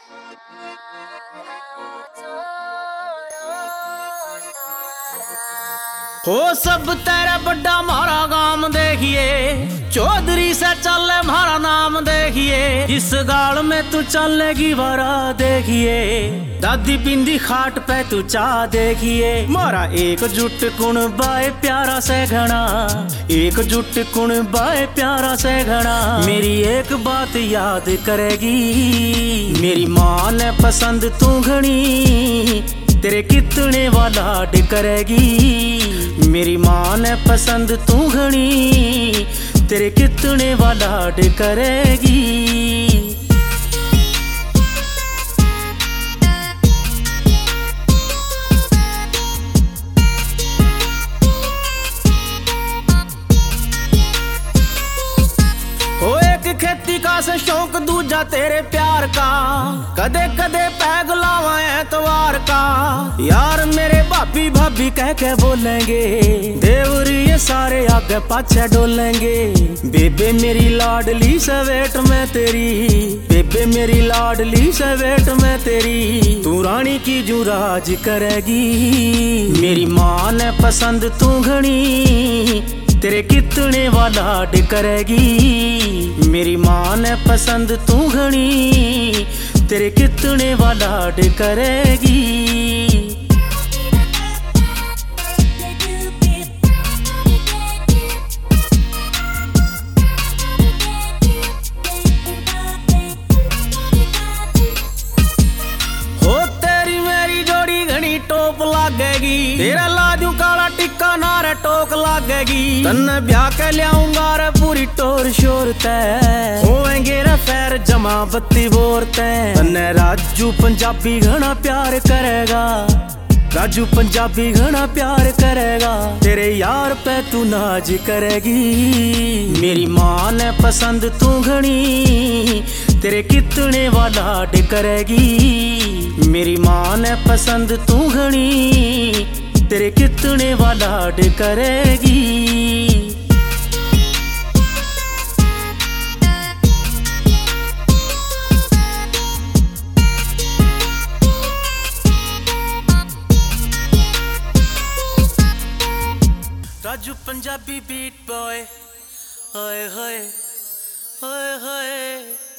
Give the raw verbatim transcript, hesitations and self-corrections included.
हो सब तेरा बड़ा मारा गाम देखिए, चौधरी से चले मारा नाम देखिए। इस गाल में तू चलेगी वारा देखिए, दादी बिंदी खाट पे तू चा देखिए। मारा एक जुट कुण बाए प्यारा से घना, एक जुट कुण बाए प्यारा से घना। मेरी एक बात याद करेगी, मेरी माँ ने पसंद तू घनी, तेरे कितने वाला लाड करेगी। मेरी माँ ने पसंद तू घनी, तेरे कितने वाला लाड करेगी। खेती का से शौक दूजा तेरे प्यार का, कदे कदे पैग लावा एतवार का। यार मेरे भाभी भाभी कह के बोलेंगे, देवरी ये सारे आगे पाछे डोलेंगे। बेबे मेरी लाडली से वेट में तेरी, बेबे मेरी लाडली से वेट में तेरी। तू रानी की जू राज करेगी, मेरी माँ ने पसंद तू घनी, तेरे कितने वाला लाड करेगी। मेरी माँ ने पसंद तू घनी, तेरे कितने वाला लाड करेगी। हो तेरी मेरी जोड़ी घनी टोप लागेगी, तेरा लाजू काला टिक्का नारे टोक लागेगी। तन्ने ब्याह के लियाऊंगा रे पूरी टोर शोर तै, होएंगे रे फैर जमा बत्ती बोर तै। तन्ने राजू पंजाबी घना प्यार करेगा, राजू पंजाबी घना प्यार करेगा। तेरे यार पे तू नाज करेगी, मेरी माँ ने पसंद तू घनी, तेरे कितने वाला लाड करेगी। मेरी माँ ने पसंद तू घनी, तेरे कितने वाला लाड करेगी। राजू पंजाबी बीट बॉय, हाय हाय हाय हाय।